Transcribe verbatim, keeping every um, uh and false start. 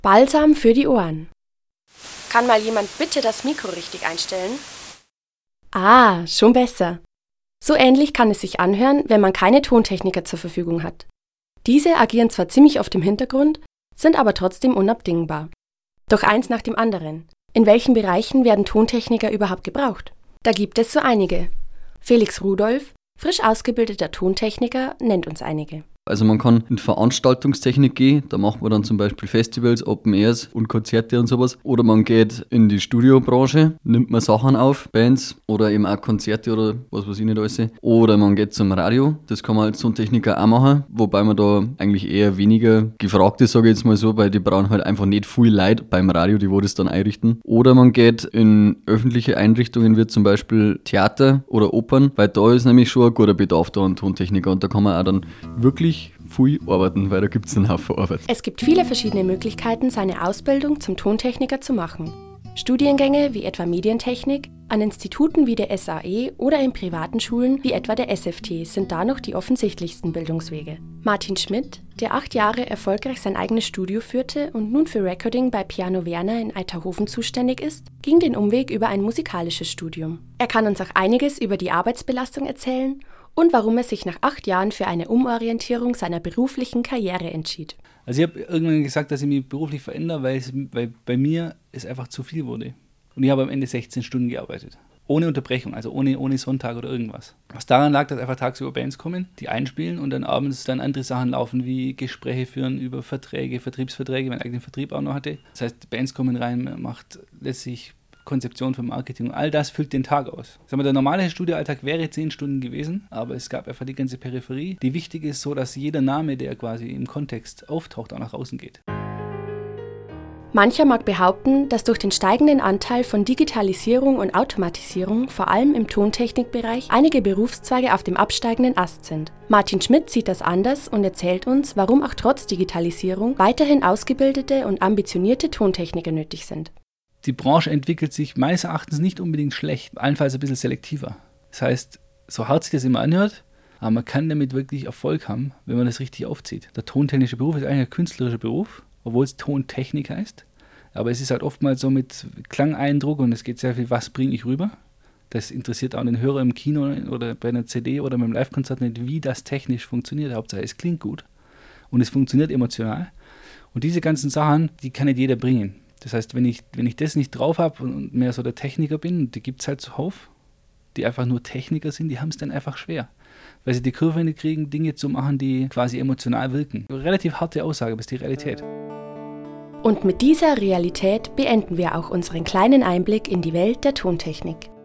Balsam für die Ohren. Kann mal jemand bitte das Mikro richtig einstellen? Ah, schon besser. So ähnlich kann es sich anhören, wenn man keine Tontechniker zur Verfügung hat. Diese agieren zwar ziemlich oft im Hintergrund, sind aber trotzdem unabdingbar. Doch eins nach dem anderen. In welchen Bereichen werden Tontechniker überhaupt gebraucht? Da gibt es so einige. Felix Rudolph, frisch ausgebildeter Tontechniker, nennt uns einige. Also man kann in Veranstaltungstechnik gehen, da macht man dann zum Beispiel Festivals, Open Airs und Konzerte und sowas. Oder man geht in die Studiobranche, nimmt man Sachen auf, Bands oder eben auch Konzerte oder was weiß ich nicht alles. Oder man geht zum Radio, das kann man als Tontechniker auch machen, wobei man da eigentlich eher weniger gefragt ist, sage ich jetzt mal so, weil die brauchen halt einfach nicht viel Leute beim Radio, die wo das dann einrichten. Oder man geht in öffentliche Einrichtungen wie zum Beispiel Theater oder Opern, weil da ist nämlich schon ein guter Bedarf da an Tontechniker und da kann man auch dann wirklich viel arbeiten, weil da gibt es einen Haufen Arbeit. Es gibt viele verschiedene Möglichkeiten, seine Ausbildung zum Tontechniker zu machen. Studiengänge wie etwa Medientechnik, an Instituten wie der S A E oder in privaten Schulen wie etwa der S F T sind da noch die offensichtlichsten Bildungswege. Martin Schmidt, der acht Jahre erfolgreich sein eigenes Studio führte und nun für Recording bei Piano Werner in Eiterhofen zuständig ist, ging den Umweg über ein musikalisches Studium. Er kann uns auch einiges über die Arbeitsbelastung erzählen und warum er sich nach acht Jahren für eine Umorientierung seiner beruflichen Karriere entschied. Also ich habe irgendwann gesagt, dass ich mich beruflich verändere, weil, es, weil bei mir es einfach zu viel wurde. Und ich habe am Ende sechzehn Stunden gearbeitet. Ohne Unterbrechung, also ohne, ohne Sonntag oder irgendwas. Was daran lag, dass einfach tagsüber Bands kommen, die einspielen und dann abends dann andere Sachen laufen, wie Gespräche führen über Verträge, Vertriebsverträge, meinen eigenen Vertrieb auch noch hatte. Das heißt, Bands kommen rein, man macht letztlich Konzeption für Marketing und all das füllt den Tag aus. Sagen wir, der normale Studioalltag wäre zehn Stunden gewesen, aber es gab einfach die ganze Peripherie. Die wichtig ist so, dass jeder Name, der quasi im Kontext auftaucht, auch nach außen geht. Mancher mag behaupten, dass durch den steigenden Anteil von Digitalisierung und Automatisierung, vor allem im Tontechnikbereich, einige Berufszweige auf dem absteigenden Ast sind. Martin Schmidt sieht das anders und erzählt uns, warum auch trotz Digitalisierung weiterhin ausgebildete und ambitionierte Tontechniker nötig sind. Die Branche entwickelt sich meines Erachtens nicht unbedingt schlecht, allenfalls ein bisschen selektiver. Das heißt, so hart sich das immer anhört, aber man kann damit wirklich Erfolg haben, wenn man das richtig aufzieht. Der tontechnische Beruf ist eigentlich ein künstlerischer Beruf, obwohl es Tontechnik heißt. Aber es ist halt oftmals so mit Klangeindruck und es geht sehr viel, was bringe ich rüber. Das interessiert auch den Hörer im Kino oder bei einer C D oder beim Live-Konzert nicht, wie das technisch funktioniert. Hauptsache es klingt gut und es funktioniert emotional. Und diese ganzen Sachen, die kann nicht jeder bringen. Das heißt, wenn ich, wenn ich das nicht drauf habe und mehr so der Techniker bin, die gibt es halt zuhauf, die einfach nur Techniker sind, die haben es dann einfach schwer. Weil sie die Kurve nicht kriegen, Dinge zu machen, die quasi emotional wirken. Relativ harte Aussage, aber es ist die Realität. Und mit dieser Realität beenden wir auch unseren kleinen Einblick in die Welt der Tontechnik.